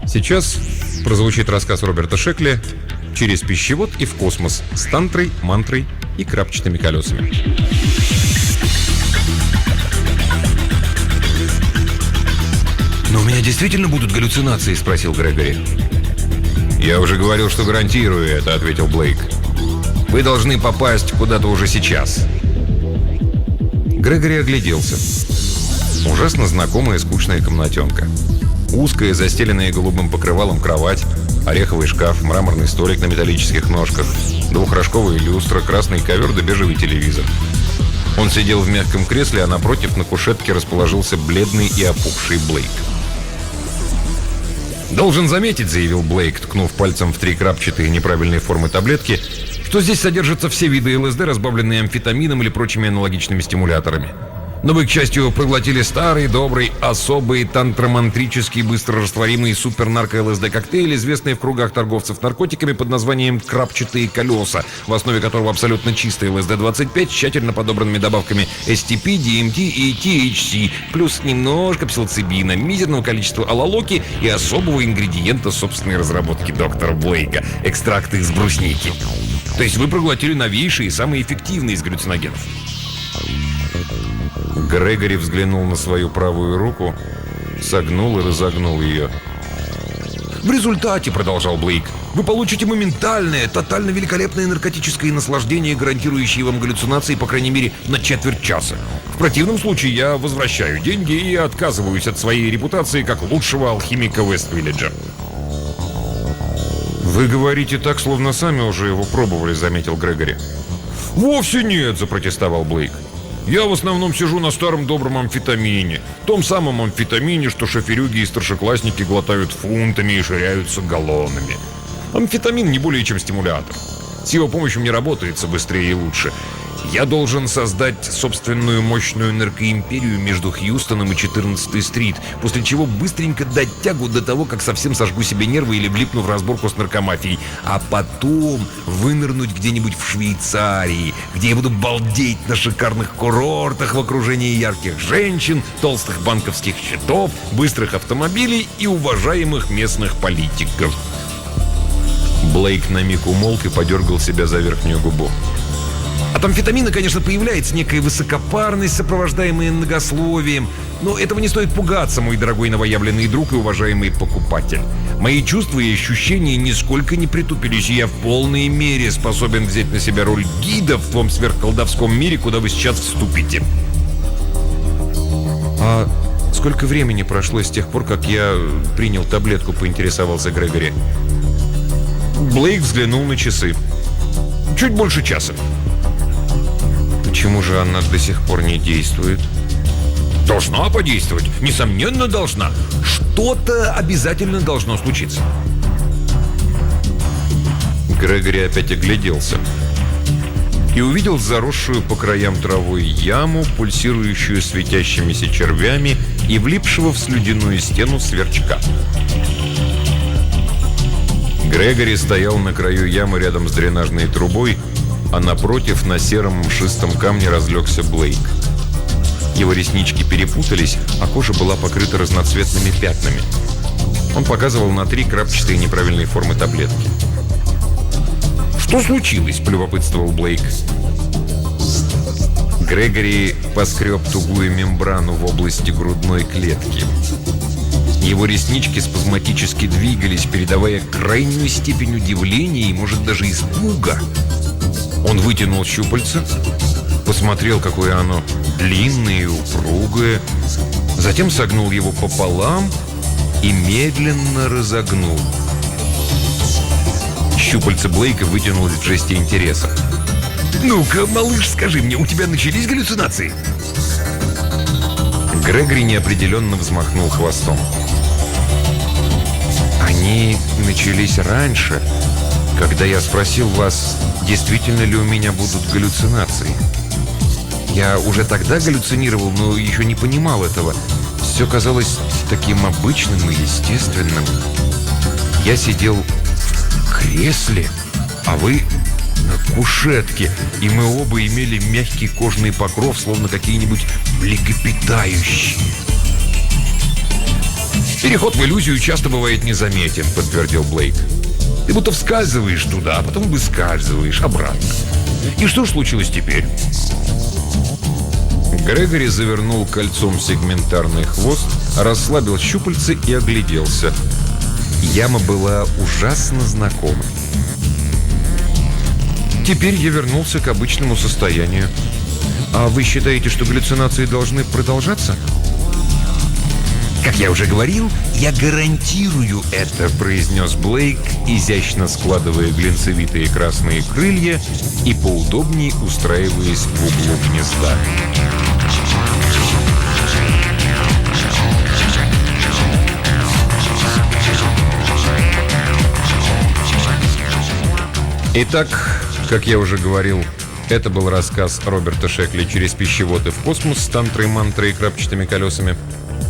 Сейчас прозвучит рассказ Роберта Шекли «Через пищевод и в космос» с тантрой, мантрой и крапчатыми колесами. «Но у меня действительно будут галлюцинации?» — спросил Грегори. «Я уже говорил, что гарантирую это», — ответил Блейк. «Вы должны попасть куда-то уже сейчас». Грегори огляделся. Ужасно знакомая скучная комнатенка. Узкая, застеленная голубым покрывалом кровать, ореховый шкаф, мраморный столик на металлических ножках, двухрожковая люстра, красный ковер да бежевый телевизор. Он сидел в мягком кресле, а напротив на кушетке расположился бледный и опухший Блейк. «Должен заметить», — заявил Блейк, ткнув пальцем в 3 крапчатые неправильной формы таблетки, что здесь содержатся все виды ЛСД, разбавленные амфетамином или прочими аналогичными стимуляторами. Но вы, к счастью, проглотили старый, добрый, особый, тантромантрический, быстрорастворимый супер-нарко-ЛСД-коктейль, известный в кругах торговцев наркотиками под названием «крапчатые колеса», в основе которого абсолютно чистый ЛСД-25 с тщательно подобранными добавками STP, DMT и THC, плюс немножко псилоцибина, мизерного количества алалоки и особого ингредиента собственной разработки доктора Блейка – экстракт из брусники. То есть вы проглотили новейший и самый эффективный из галлюциногенов. Грегори взглянул на свою правую руку, согнул и разогнул ее. «В результате, — продолжал Блейк, — вы получите моментальное, тотально великолепное наркотическое наслаждение, гарантирующее вам галлюцинации, по крайней мере, на четверть часа. В противном случае я возвращаю деньги и отказываюсь от своей репутации как лучшего алхимика Вест-Виллиджа». «Вы говорите так, словно сами уже его пробовали», — заметил Грегори. «Вовсе нет», — запротестовал Блейк. «Я в основном сижу на старом добром амфетамине. Том самом амфетамине, что шоферюги и старшеклассники глотают фунтами и ширяются галлонами. Амфетамин не более чем стимулятор. С его помощью мне работается быстрее и лучше. Я должен создать собственную мощную наркоимперию между Хьюстоном и 14-й стрит, после чего быстренько дать тягу до того, как совсем сожгу себе нервы или влипну в разборку с наркомафией, а потом вынырнуть где-нибудь в Швейцарии, где я буду балдеть на шикарных курортах в окружении ярких женщин, толстых банковских счетов, быстрых автомобилей и уважаемых местных политиков». Блейк на миг умолк и подергал себя за верхнюю губу. От амфетамина, конечно, появляется некая высокопарность, сопровождаемая многословием. Но этого не стоит пугаться, мой дорогой новоявленный друг и уважаемый покупатель. Мои чувства и ощущения нисколько не притупились, и я в полной мере способен взять на себя роль гида в том сверхколдовском мире, куда вы сейчас вступите. «А сколько времени прошло с тех пор, как я принял таблетку?» — поинтересовался Грегори. Блейк взглянул на часы. «Чуть больше часа». «Почему же она до сих пор не действует?» «Должна подействовать, несомненно должна. Что-то обязательно должно случиться». Грегори опять огляделся и увидел заросшую по краям травой яму, пульсирующую светящимися червями и влипшего в слюдяную стену сверчка. Грегори стоял на краю ямы рядом с дренажной трубой, а напротив на сером мшистом камне разлегся Блейк. Его реснички перепутались, а кожа была покрыта разноцветными пятнами. Он показывал на 3 крапчатые неправильные формы таблетки. «Что случилось?» — полюбопытствовал Блейк. Грегори поскреб тугую мембрану в области грудной клетки. Его реснички спазматически двигались, передавая крайнюю степень удивления и, может, даже испуга. Он вытянул щупальце, посмотрел, какое оно длинное и упругое, затем согнул его пополам и медленно разогнул. Щупальце Блейка вытянулось в жесте интереса. «Ну-ка, малыш, скажи мне, у тебя начались галлюцинации?» Грегори неопределенно взмахнул хвостом. «Они начались раньше, когда я спросил вас, действительно ли у меня будут галлюцинации. Я уже тогда галлюцинировал, но еще не понимал этого. Все казалось таким обычным и естественным. Я сидел в кресле, а вы на кушетке, и мы оба имели мягкий кожный покров, словно какие-нибудь млекопитающие. «Переход в иллюзию часто бывает незаметен», — подтвердил Блейк. «Ты будто вскальзываешь туда, а потом выскальзываешь обратно. И что ж случилось теперь?» Грегори завернул кольцом сегментарный хвост, расслабил щупальцы и огляделся. Яма была ужасно знакома. «Теперь я вернулся к обычному состоянию. А вы считаете, что галлюцинации должны продолжаться?» «Как я уже говорил, я гарантирую это», — произнес Блейк, изящно складывая глинцевитые красные крылья и поудобнее устраиваясь в углу гнезда. Итак, как я уже говорил, это был рассказ Роберта Шекли «Через пищевод и в космос» с тантрой, мантрой и крапчатыми колесами.